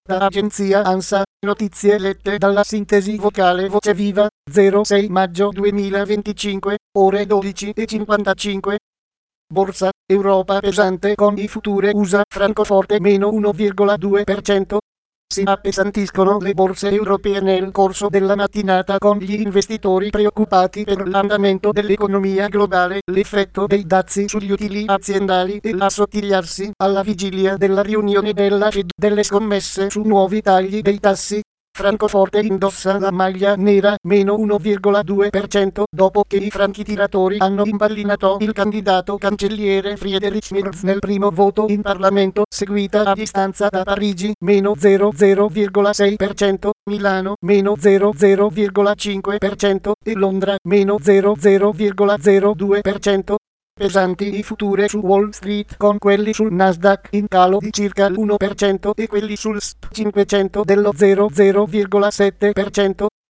Da agenzia ANSA, notizie lette dalla sintesi vocale Voce Viva, 06 maggio 2025, ore 12:55. Borsa, Europa pesante con i futuri USA, Francoforte meno 1,2%. Si appesantiscono le borse europee nel corso della mattinata con gli investitori preoccupati per l'andamento dell'economia globale, l'effetto dei dazi sugli utili aziendali e l'assottigliarsi alla vigilia della riunione della Fed delle scommesse su nuovi tagli dei tassi. Francoforte indossa la maglia nera meno 1,2% dopo che i franchitiratori hanno impallinato il candidato cancelliere Friedrich Merz nel primo voto in Parlamento, seguita a distanza da Parigi meno 0,6%, Milano meno 0,5% e Londra meno 0,02%. Pesanti i futuri su Wall Street con quelli sul Nasdaq in calo di circa l'1% e quelli sul SP 500 dello 0,7%.